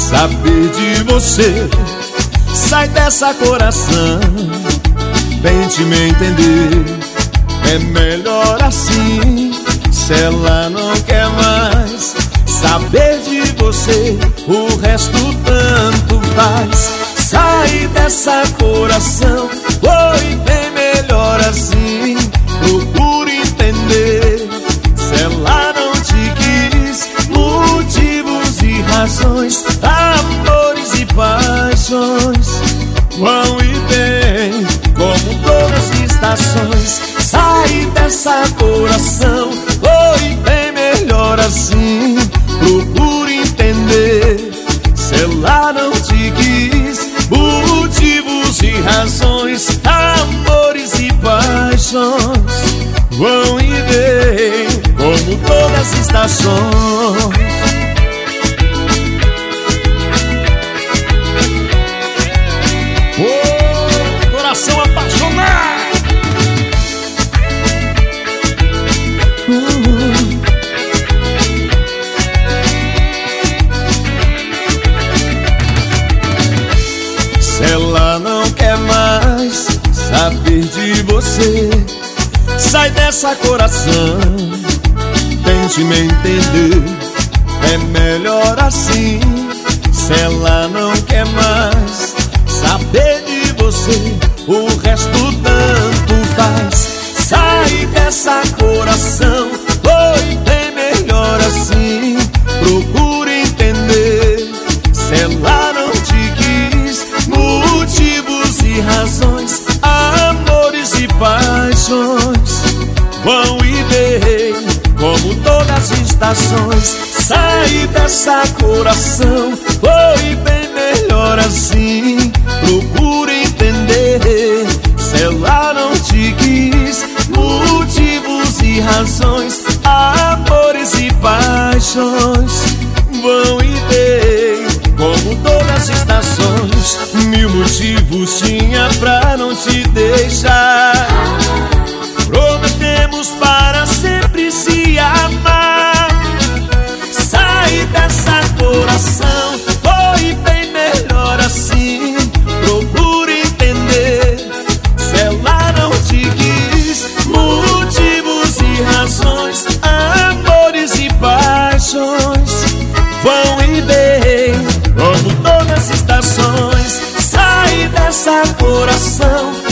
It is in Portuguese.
saber de você. Sai dessa coração, tente me entender. É melhor assim, se ela não quer mais saber de você, o resto tanto faz. Sai dessa coração, foi bem melhor assim. Procure entender, se ela não te quis, motivos e razões, amores e paixões vão e vêm como todas as estações. Sai dessa coração, foi bem melhor assim. Procure entender, se ela não te quis, motivos e razões, amores e paixões vão e vêm como todas as estações. Oh, coração apaixonado. Se ela não quer mais saber de você, sai dessa coração, tente me entender. É melhor assim, se ela não quer mais saber de você, o resto tanto faz. Sai dessa coração, foi bem melhor assim. Procure entender, se ela não te quis, motivos e razões, amores e paixões vão e vêm como todas as estações. Sai dessa coração, foi bem melhor assim. Procure entender, se ela não te quis, motivos e razões, amores e paixões vão e vêm como todas as estações. Mil motivos tinha pra não te deixar, prometemos para sempre se amar. Sai dessa coração, foi bem melhor assim. Procure entender, se ela não te quis, motivos e razões, amores e paixões vão e vêm como todas as estações. Sai dessa coração,